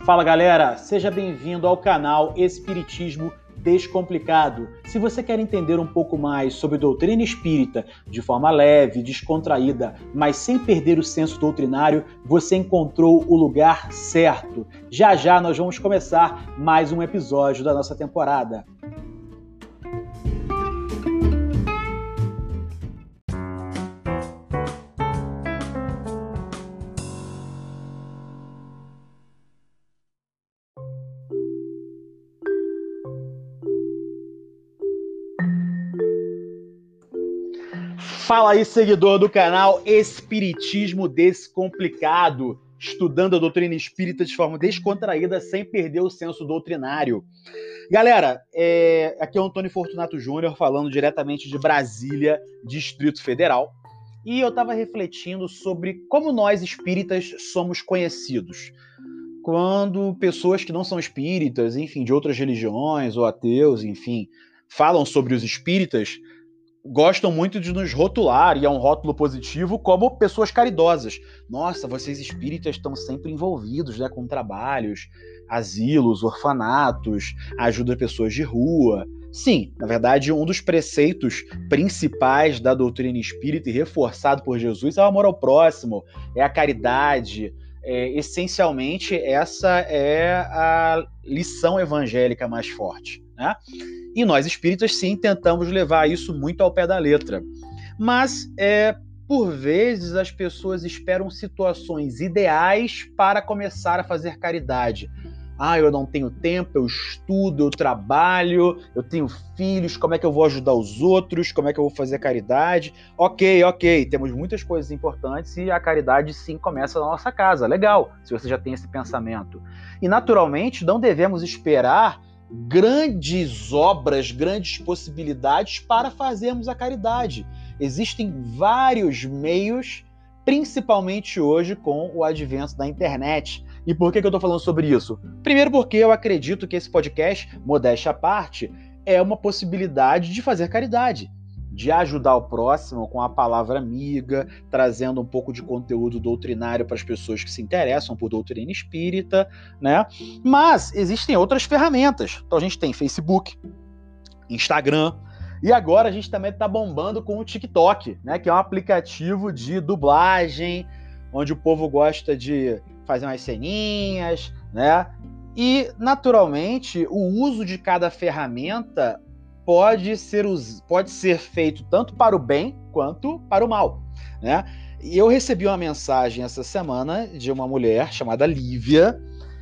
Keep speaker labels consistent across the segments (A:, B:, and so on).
A: Fala galera, seja bem-vindo ao canal Espiritismo Descomplicado. Se você quer entender um pouco mais sobre doutrina espírita de forma leve, descontraída, mas sem perder o senso doutrinário, você encontrou o lugar certo. Já já nós vamos começar mais um episódio da nossa temporada. Fala aí, seguidor do canal Espiritismo Descomplicado, estudando a doutrina espírita de forma descontraída, sem perder o senso doutrinário. Galera, aqui é o Antônio Fortunato Júnior, falando diretamente de Brasília, Distrito Federal, e eu estava refletindo sobre como nós espíritas somos conhecidos. Quando pessoas que não são espíritas, enfim, de outras religiões ou ateus, enfim, falam sobre os espíritas, gostam muito de nos rotular, e é um rótulo positivo, como pessoas caridosas. Nossa, vocês espíritas estão sempre envolvidos, né, com trabalhos, asilos, orfanatos, ajuda a pessoas de rua. Sim, na verdade, um dos preceitos principais da doutrina espírita e reforçado por Jesus é o amor ao próximo, é a caridade. Essencialmente, essa é a lição evangélica mais forte, né? E nós espíritas, sim, tentamos levar isso muito ao pé da letra. Mas, por vezes, as pessoas esperam situações ideais para começar a fazer caridade. Ah, eu não tenho tempo, eu estudo, eu trabalho, eu tenho filhos, como é que eu vou ajudar os outros, como é que eu vou fazer caridade? Ok, temos muitas coisas importantes e a caridade, sim, começa na nossa casa. Legal, se você já tem esse pensamento. E, naturalmente, não devemos esperar grandes obras, grandes possibilidades para fazermos a caridade. Existem vários meios, principalmente hoje com o advento da internet. E por que eu estou falando sobre isso? Primeiro porque eu acredito que esse podcast, modéstia à parte, é uma possibilidade de fazer caridade, de ajudar o próximo com a palavra amiga, trazendo um pouco de conteúdo doutrinário para as pessoas que se interessam por doutrina espírita, né? Mas existem outras ferramentas. Então a gente tem Facebook, Instagram, e agora a gente também está bombando com o TikTok, né? Que é um aplicativo de dublagem, onde o povo gosta de fazer umas ceninhas, né? E, naturalmente, o uso de cada ferramenta pode ser feito tanto para o bem quanto para o mal, né? E eu recebi uma mensagem essa semana de uma mulher chamada Lívia,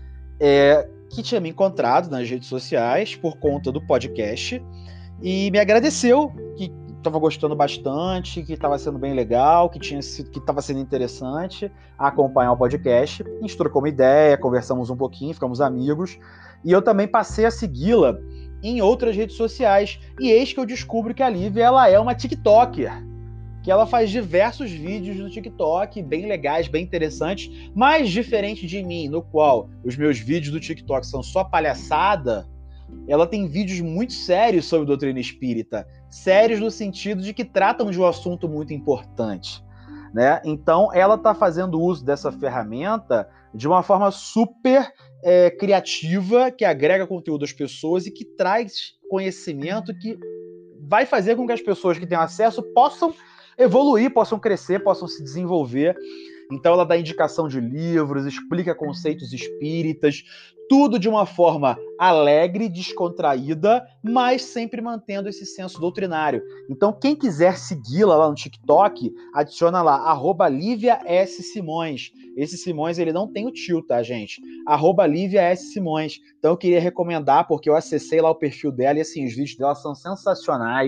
A: que tinha me encontrado nas redes sociais por conta do podcast e me agradeceu, que estava gostando bastante, que estava sendo bem legal, que estava sendo interessante acompanhar o podcast. A gente trocou uma ideia, conversamos um pouquinho, ficamos amigos, e eu também passei a segui-la em outras redes sociais, e eis que eu descubro que a Lívia, ela é uma TikToker, que ela faz diversos vídeos no TikTok, bem legais, bem interessantes, mas diferente de mim, no qual os meus vídeos do TikTok são só palhaçada, ela tem vídeos muito sérios sobre doutrina espírita, sérios no sentido de que tratam de um assunto muito importante, né? Então, ela está fazendo uso dessa ferramenta de uma forma super criativa, que agrega conteúdo às pessoas e que traz conhecimento que vai fazer com que as pessoas que têm acesso possam evoluir, possam crescer, possam se desenvolver. Então ela dá indicação de livros, explica conceitos espíritas, tudo de uma forma alegre, descontraída, mas sempre mantendo esse senso doutrinário. Então quem quiser segui-la lá no TikTok, adiciona lá, @LíviaSSimões. Esse Simões, ele não tem o tio, tá, gente? @LíviaSSimões. Então eu queria recomendar, porque eu acessei lá o perfil dela e assim, os vídeos dela são sensacionais.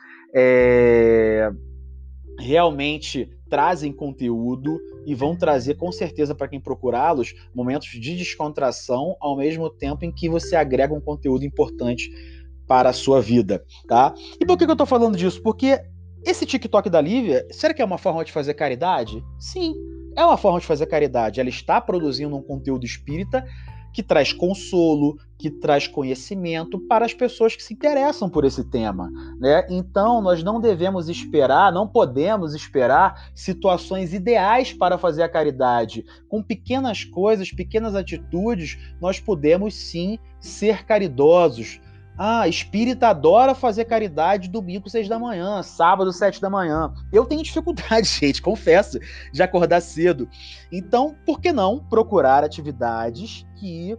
A: Realmente trazem conteúdo e vão trazer, com certeza, para quem procurá-los, momentos de descontração, ao mesmo tempo em que você agrega um conteúdo importante para a sua vida, tá? E por que eu estou falando disso? Porque esse TikTok da Lívia, será que é uma forma de fazer caridade? Sim, é uma forma de fazer caridade. Ela está produzindo um conteúdo espírita que traz consolo, que traz conhecimento para as pessoas que se interessam por esse tema, né? Então, nós não devemos esperar, não podemos esperar situações ideais para fazer a caridade. Com pequenas coisas, pequenas atitudes, nós podemos sim ser caridosos. Espírita adora fazer caridade domingo, 6 da manhã, sábado, 7 da manhã. Eu tenho dificuldade, gente, confesso, de acordar cedo. Então, por que não procurar atividades que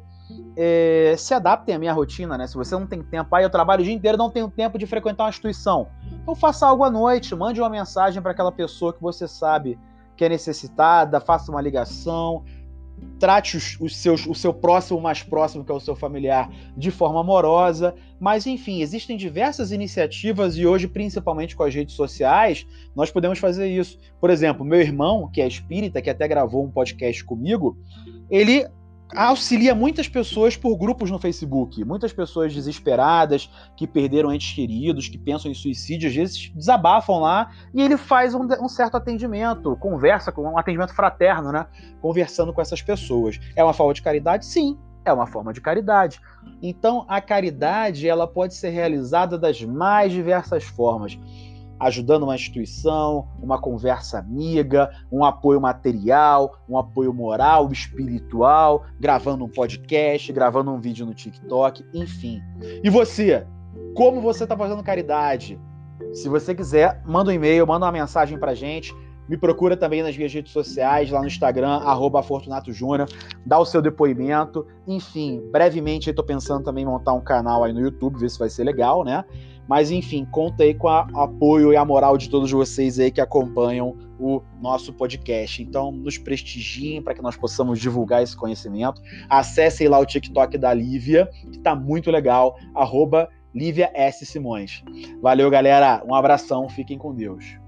A: se adaptem à minha rotina, né? Se você não tem tempo, eu trabalho o dia inteiro, não tenho tempo de frequentar uma instituição. Então faça algo à noite, mande uma mensagem para aquela pessoa que você sabe que é necessitada, faça uma ligação, trate o seu próximo mais próximo, que é o seu familiar, de forma amorosa. Mas, enfim, existem diversas iniciativas e hoje, principalmente com as redes sociais, nós podemos fazer isso. Por exemplo, meu irmão, que é espírita, que até gravou um podcast comigo, ele auxilia muitas pessoas por grupos no Facebook, muitas pessoas desesperadas, que perderam entes queridos, que pensam em suicídio, às vezes desabafam lá, e ele faz um certo atendimento, conversa com um atendimento fraterno, né? Conversando com essas pessoas. É uma forma de caridade? Sim, é uma forma de caridade. Então, a caridade, ela pode ser realizada das mais diversas formas. Ajudando uma instituição, uma conversa amiga, um apoio material, um apoio moral, espiritual, gravando um podcast, gravando um vídeo no TikTok, enfim. E você? Como você está fazendo caridade? Se você quiser, manda um e-mail, manda uma mensagem pra gente. Me procura também nas minhas redes sociais, lá no Instagram, @FortunatoJúnior, dá o seu depoimento. Enfim, brevemente eu tô pensando também em montar um canal aí no YouTube, ver se vai ser legal, né? Mas, enfim, conta aí com o apoio e a moral de todos vocês aí que acompanham o nosso podcast. Então, nos prestigiem para que nós possamos divulgar esse conhecimento. Acessem lá o TikTok da Lívia, que tá muito legal, @Lívia S. Simões. Valeu, galera. Um abração. Fiquem com Deus.